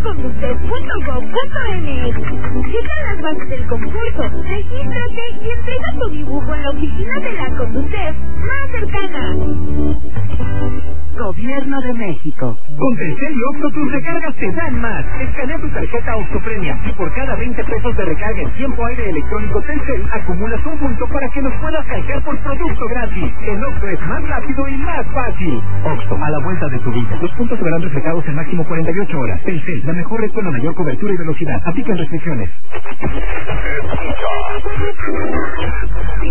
conducef.gov.mx. Checa las bases del concurso, regístrate y entrega tu dibujo en la oficina de la Conducef más cercana. Gobierno de México. Con Telcel y Oxxo tus recargas te dan más. Escanea tu tarjeta Oxxo Premia y por cada 20 pesos de recarga en tiempo aire electrónico Telcel acumulas un punto para que nos puedas canjear por producto gratis. El Oxxo es más rápido y más fácil. Oxxo, a la vuelta de tu vida. Los puntos se verán reflejados en máximo 48 horas. Telcel, la mejor red con la mayor cobertura y velocidad. Aplican restricciones.